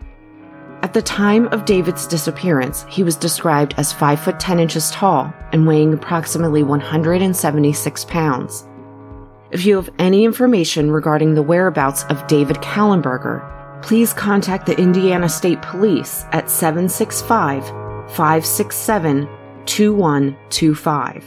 At the time of David's disappearance, he was described as five foot ten inches tall and weighing approximately one hundred seventy-six pounds. If you have any information regarding the whereabouts of David Kallenberger, please contact the Indiana State Police at seven six five, five six seven, two one two five.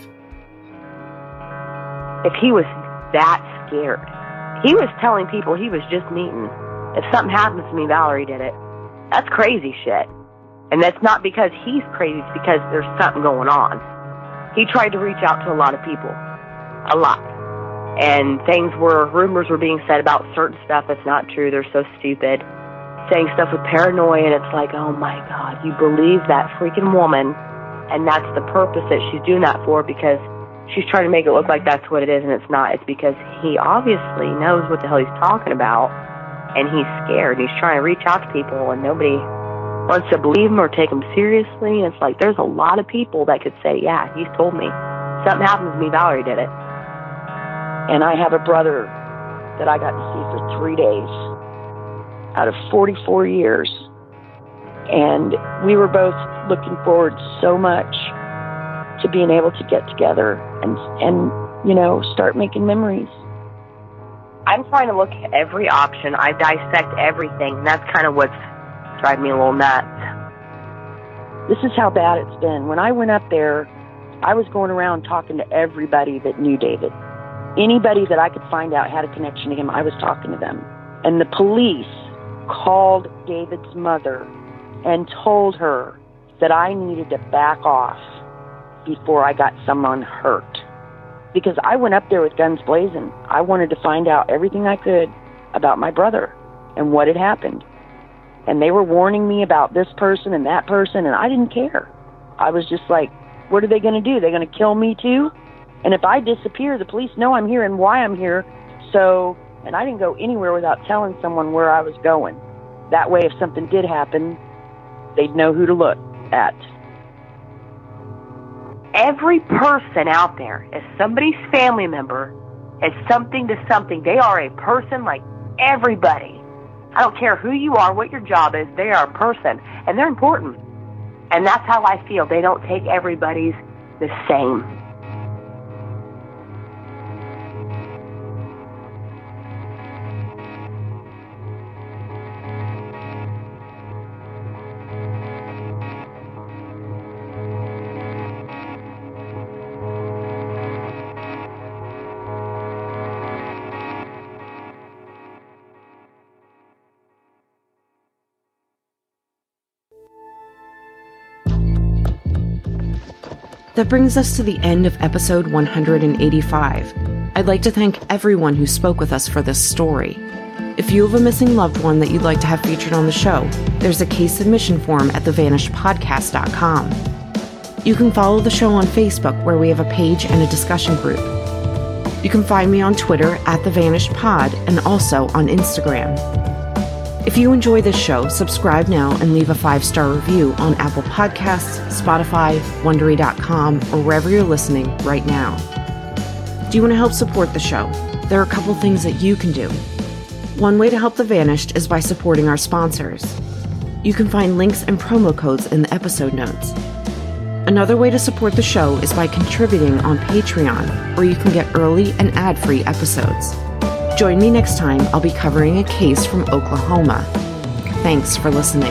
If he was that scared, he was telling people he was just meeting. If something happens to me, Valerie did it. That's crazy shit. And that's not because he's crazy, it's because there's something going on. He tried to reach out to a lot of people. A lot. And things were, rumors were being said about certain stuff that's not true. They're so stupid. Saying stuff with paranoia, and it's like, oh my God, you believe that freaking woman, and that's the purpose that she's doing that for, because she's trying to make it look like that's what it is, and it's not. It's because he obviously knows what the hell he's talking about, and he's scared. He's trying to reach out to people, and nobody wants to believe him or take him seriously. And it's like, there's a lot of people that could say, yeah, he's told me. Something happened to me, Valerie did it. And I have a brother that I got to see for three days out of forty-four years. And we were both looking forward so much to being able to get together and, and you know, start making memories. I'm trying to look at every option. I dissect everything, and that's kind of what's driving me a little nuts. This is how bad it's been. When I went up there, I was going around talking to everybody that knew David. Anybody that I could find out had a connection to him, I was talking to them. And the police called David's mother and told her that I needed to back off before I got someone hurt. Because I went up there with guns blazing. I wanted to find out everything I could about my brother and what had happened. And they were warning me about this person and that person, and I didn't care. I was just like, what are they going to do? They're going to kill me too? And if I disappear, the police know I'm here and why I'm here. So, and I didn't go anywhere without telling someone where I was going. That way, if something did happen, they'd know who to look at. Every person out there is somebody's family member, is something to something. They are a person like everybody. I don't care who you are, what your job is, they are a person, and they're important. And that's how I feel. They don't take everybody's the same. That brings us to the end of episode one hundred eighty-five. I'd like to thank everyone who spoke with us for this story. If you have a missing loved one that you'd like to have featured on the show, there's a case submission form at the vanished podcast dot com. You can follow the show on Facebook, where we have a page and a discussion group. You can find me on Twitter at TheVanishedPod and also on Instagram. If you enjoy this show, subscribe now and leave a five-star review on Apple Podcasts, Spotify, Wondery dot com, or wherever you're listening right now. Do you want to help support the show? There are a couple things that you can do. One way to help The Vanished is by supporting our sponsors. You can find links and promo codes in the episode notes. Another way to support the show is by contributing on Patreon, where you can get early and ad-free episodes. Join me next time. I'll be covering a case from Oklahoma. Thanks for listening.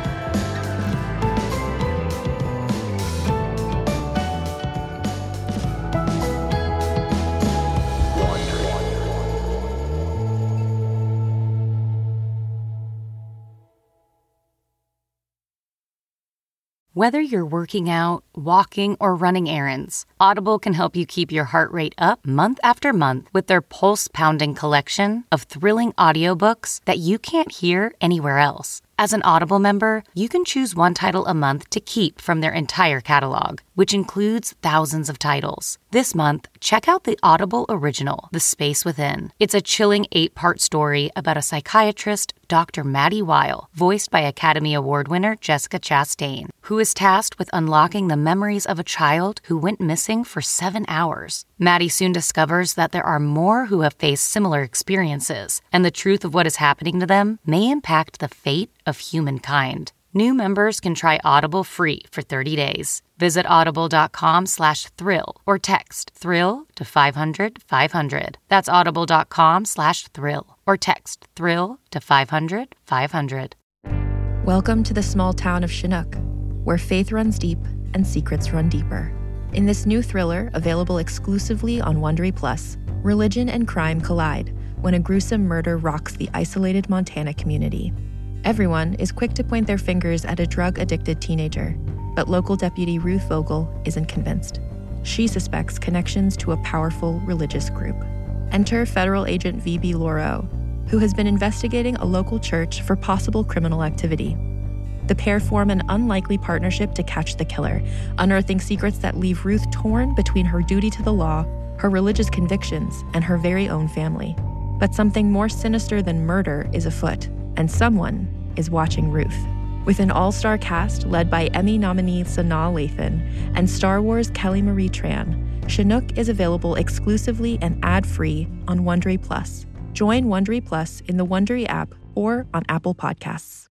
Whether you're working out, walking, or running errands, Audible can help you keep your heart rate up month after month with their pulse-pounding collection of thrilling audiobooks that you can't hear anywhere else. As an Audible member, you can choose one title a month to keep from their entire catalog, which includes thousands of titles. This month, check out the Audible original, The Space Within. It's a chilling eight-part story about a psychiatrist, Doctor Maddie Weil, voiced by Academy Award winner Jessica Chastain, who is tasked with unlocking the memories of a child who went missing for seven hours. Maddie soon discovers that there are more who have faced similar experiences, and the truth of what is happening to them may impact the fate of humankind. New members can try Audible free for thirty days. Visit audible.com slash thrill or text thrill to five hundred five hundred. That's audible.com slash thrill or text thrill to five hundred five hundred. Welcome to the small town of Chinook, where faith runs deep and secrets run deeper. In this new thriller, available exclusively on Wondery Plus, religion and crime collide when a gruesome murder rocks the isolated Montana community. Everyone is quick to point their fingers at a drug-addicted teenager, but local deputy Ruth Vogel isn't convinced. She suspects connections to a powerful religious group. Enter federal agent V B Lauro, who has been investigating a local church for possible criminal activity. The pair form an unlikely partnership to catch the killer, unearthing secrets that leave Ruth torn between her duty to the law, her religious convictions, and her very own family. But something more sinister than murder is afoot, and someone is watching Ruth. With an all-star cast led by Emmy nominee Sanaa Lathan and Star Wars Kelly Marie Tran, Chinook is available exclusively and ad-free on Wondery Plus. Join Wondery Plus in the Wondery app or on Apple Podcasts.